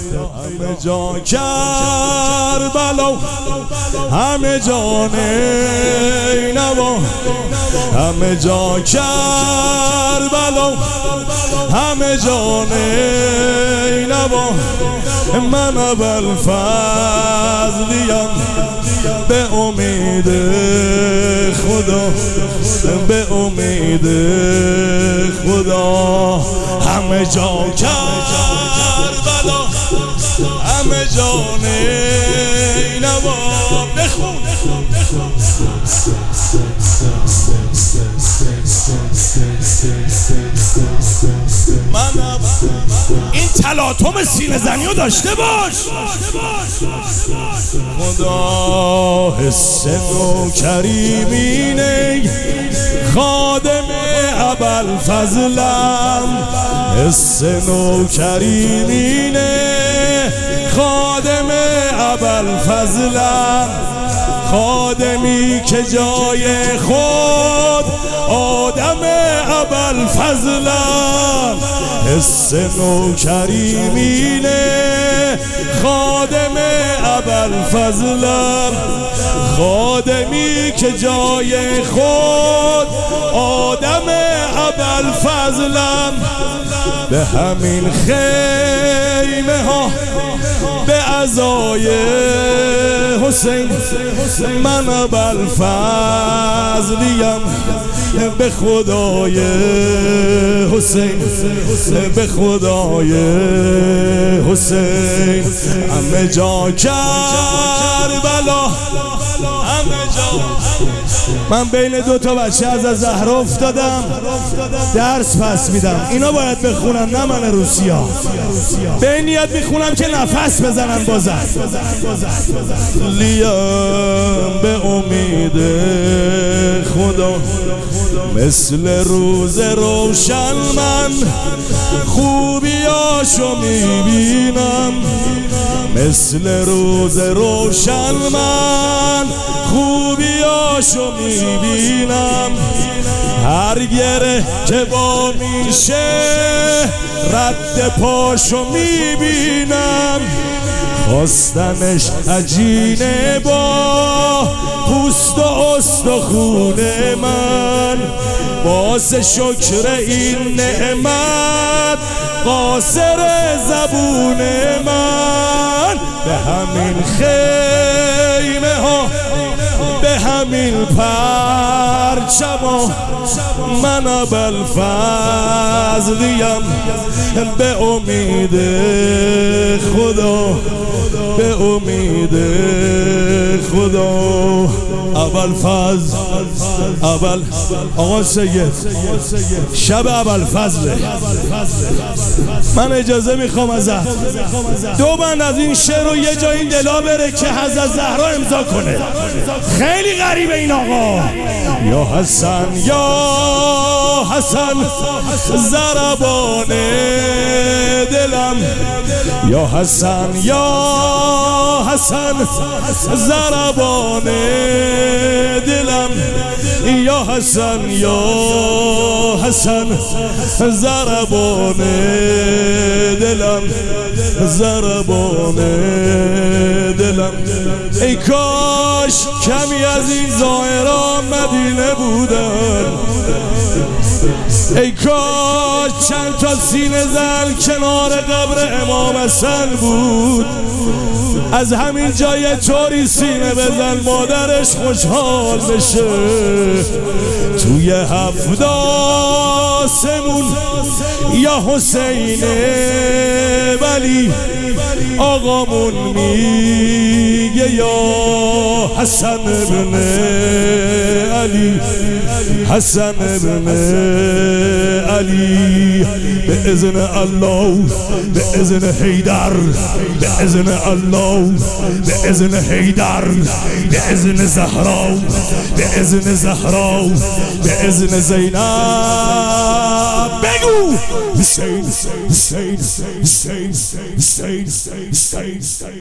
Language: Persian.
همه جا کربلا همه جا نینوا همه جا کربلا همه جا نینوا من ابوالفضلیم به امید خدا به امید خدا همه جا کربلا همه جا نینوا بخون این تلاطم سینه زنی رو داشته باش. خدا حس نوکریمینه خادم ابوالفضلم حس نوکریمینه خادم ابوالفضلم خادمی که جای خود آدم ابوالفضلم حس نوکریمینه خادم ابوالفضلم خادمی که جای خود آدم ابوالفضلم به همین خیمه ها به عزای حسین من ابوالفضلیم به خدای حسین به خدای حسین همه جا کربلا همه جا. من بین دو تا بچه از زهرا افتادم درس پس میدم اینا باید بخونن نه من روسیا به این نیت میخونم که نفس بزنن بازن لیم به امید خدا مثل روز روشن من خوبیاشو میبینم مثل روز روشن من خوبیاشو میبینم هر گره که با میشه رد پاشو میبینم خواستنش عجینه با پوست و استخون من واسه شکر این نعمت قاصر زبون من به همین خیمه ها به همین پرچما من ابوالفضلیم به امید خدا به امید خدا ابوالفضل آقا سید شب ابوالفضل من اجازه میخوام ازت دو بند از این شعر رو یه جای این دلا بره که حضرت زهرا امضا کنه خیلی غریبه این آقا یا حسن یا حسن ضربان دلم یا حسن یا حسن ضربان دلم یا حسن یا حسن ضربان دلم ضربان دلم ای کاش کمی از این ظاهران مدینه بودن ای کاش چند تا سینه زن کنار قبر امام حسن بود از همین جای طوری سینه بزن مادرش خوشحال بشه توی 7 آسمون یا حسین ولی آقامون میگه یا حسن ابن علی حسن ابن علی به اذن الله به اذن حیدر به اذن الله به اذن حیدر به اذن زهرا به اذن زهرا به اذن زینب بگو حسین حسین حسین حسین حسین